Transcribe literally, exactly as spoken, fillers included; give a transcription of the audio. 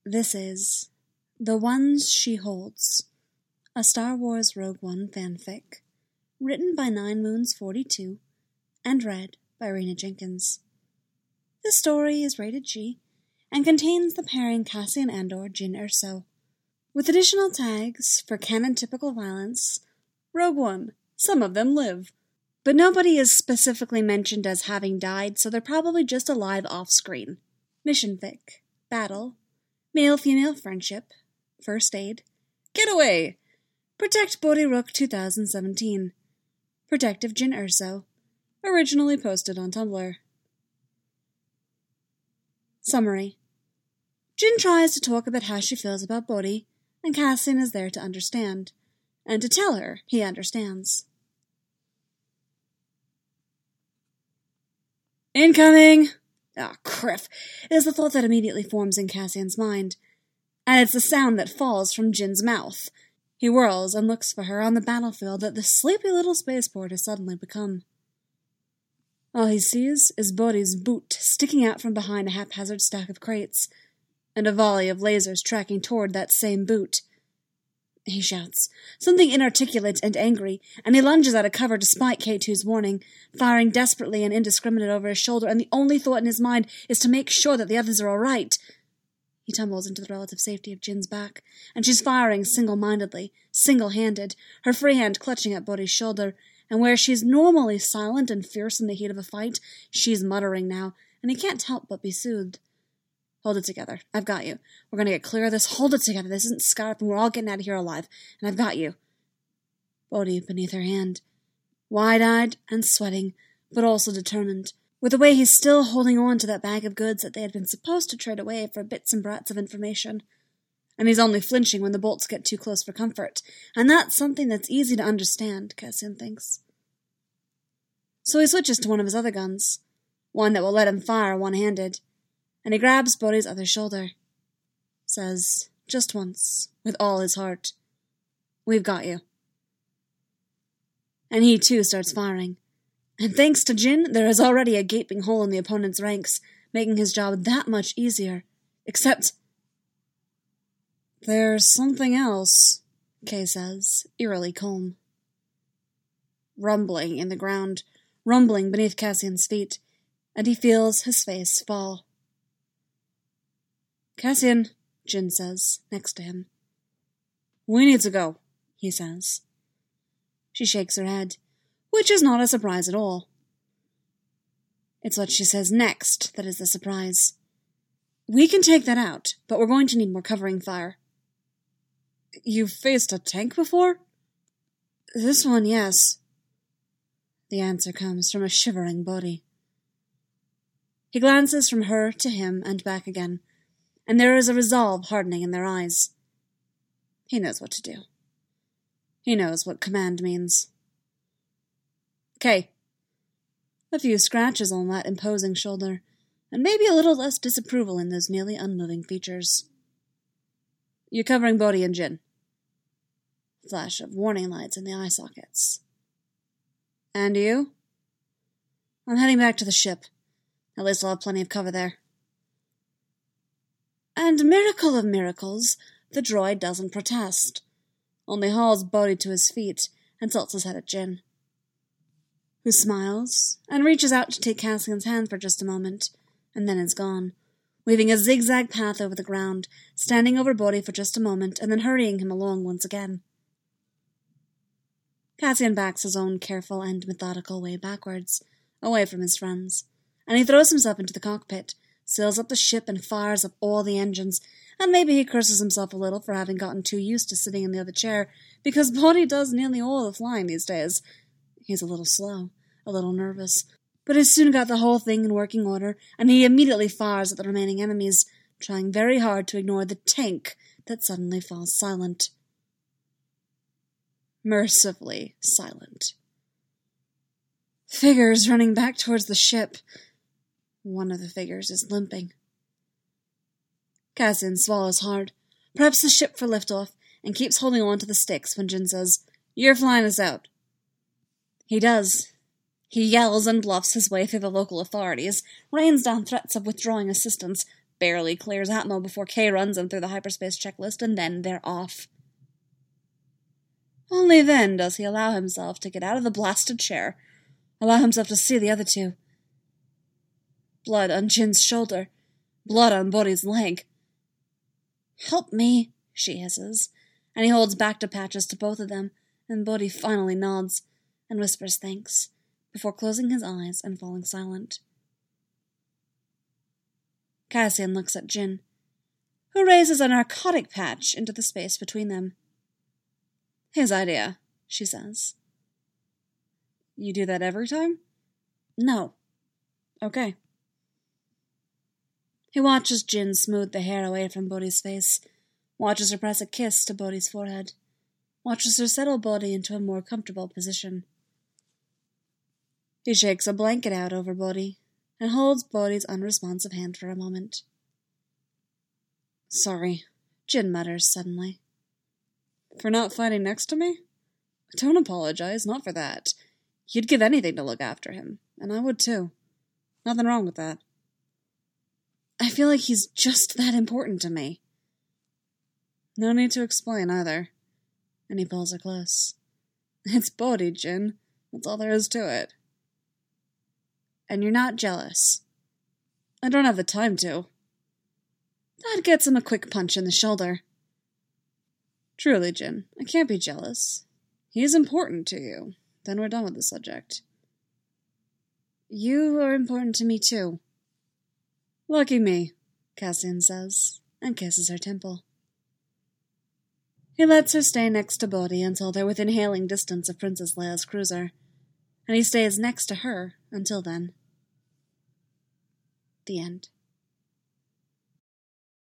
This is The Ones She Holds, a Star Wars Rogue One fanfic, written by Nine Moons forty-two and read by Rena Jenkins. This story is rated G and contains the pairing Cassian Andor Jyn Erso, with additional tags for canon-typical violence. Rogue One, some of them live, but nobody is specifically mentioned as having died, so they're probably just alive off-screen. Mission fic, battle, male-female friendship, first aid, getaway, protect Bodhi Rook two thousand seventeen, protective Jyn Erso, originally posted on Tumblr. Summary. Jyn tries to talk about how she feels about Bodhi, and Cassian is there to understand, and to tell her he understands. Incoming! Ah, criff. It is the thought that immediately forms in Cassian's mind, and it's the sound that falls from Jyn's mouth. He whirls and looks for her on the battlefield that the sleepy little spaceport has suddenly become. All he sees is Bodhi's boot sticking out from behind a haphazard stack of crates, and a volley of lasers tracking toward that same boot. He shouts, something inarticulate and angry, and he lunges out of cover despite K two's warning, firing desperately and indiscriminate over his shoulder, and the only thought in his mind is to make sure that the others are all right. He tumbles into the relative safety of Jyn's back, and she's firing single-mindedly, single-handed, her free hand clutching at Bodhi's shoulder, and where she's normally silent and fierce in the heat of a fight, she's muttering now, and he can't help but be soothed. Hold it together. I've got you. We're going to get clear of this. Hold it together. This isn't Skype, and we're all getting out of here alive. And I've got you. Bodhi beneath her hand. Wide-eyed and sweating, but also determined. With the way he's still holding on to that bag of goods that they had been supposed to trade away for bits and brats of information. And he's only flinching when the bolts get too close for comfort. And that's something that's easy to understand, Cassian thinks. So he switches to one of his other guns. One that will let him fire one-handed. And he grabs Bodhi's other shoulder. Says, just once, with all his heart, we've got you. And he too starts firing. And thanks to Jyn, there is already a gaping hole in the opponent's ranks, making his job that much easier. Except, there's something else, Kay says, eerily calm. Rumbling in the ground, rumbling beneath Cassian's feet, and he feels his face fall. Cassian, Jyn says, next to him. We need to go, he says. She shakes her head, which is not a surprise at all. It's what she says next that is the surprise. We can take that out, but we're going to need more covering fire. You've faced a tank before? This one, yes. The answer comes from a shivering Bodhi. He glances from her to him and back again, and there is a resolve hardening in their eyes. He knows what to do. He knows what command means. Kay. A few scratches on that imposing shoulder, and maybe a little less disapproval in those nearly unmoving features. You're covering Bodhi and Jyn. Flash of warning lights in the eye sockets. And you? I'm heading back to the ship. At least I'll have plenty of cover there. And miracle of miracles, the droid doesn't protest, only hauls Bodhi to his feet and tilts his head at Jyn, who smiles and reaches out to take Cassian's hand for just a moment, and then is gone, weaving a zigzag path over the ground, standing over Bodhi for just a moment, and then hurrying him along once again. Cassian backs his own careful and methodical way backwards, away from his friends, and he throws himself into the cockpit, seals up the ship and fires up all the engines, and maybe he curses himself a little for having gotten too used to sitting in the other chair, because Bodhi does nearly all the flying these days. He's a little slow, a little nervous, but has soon got the whole thing in working order, and he immediately fires at the remaining enemies, trying very hard to ignore the tank that suddenly falls silent. Mercifully silent. Figures running back towards the ship. One of the figures is limping. Cassian swallows hard, preps the ship for liftoff, and keeps holding on to the sticks when Jyn says, "You're flying us out." He does. He yells and bluffs his way through the local authorities, rains down threats of withdrawing assistance, barely clears Atmo before Kay runs him through the hyperspace checklist, and then they're off. Only then does he allow himself to get out of the blasted chair, allow himself to see the other two. Blood on Jin's shoulder, blood on Bodhi's leg. "Help me," she hisses, and he holds back to patches to both of them, and Bodhi finally nods and whispers thanks, before closing his eyes and falling silent. Cassian looks at Jin, who raises a narcotic patch into the space between them. "His idea," she says. "You do that every time?" "No." "Okay." He watches Jin smooth the hair away from Bodhi's face, watches her press a kiss to Bodhi's forehead, watches her settle Bodhi into a more comfortable position. He shakes a blanket out over Bodhi and holds Bodhi's unresponsive hand for a moment. "Sorry," Jin mutters suddenly. "For not fighting next to me? Don't apologize, not for that. You'd give anything to look after him, and I would too. Nothing wrong with that. I feel like he's just that important to me." "No need to explain either." And he pulls her close. "It's Bodhi, Jin. That's all there is to it." "And you're not jealous?" "I don't have the time to." That gets him a quick punch in the shoulder. "Truly, Jin, I can't be jealous. He's important to you. Then we're done with the subject." "You are important to me, too." "Lucky me," Cassian says, and kisses her temple. He lets her stay next to Bodhi until they're within hailing distance of Princess Leia's cruiser, and he stays next to her until then. The end.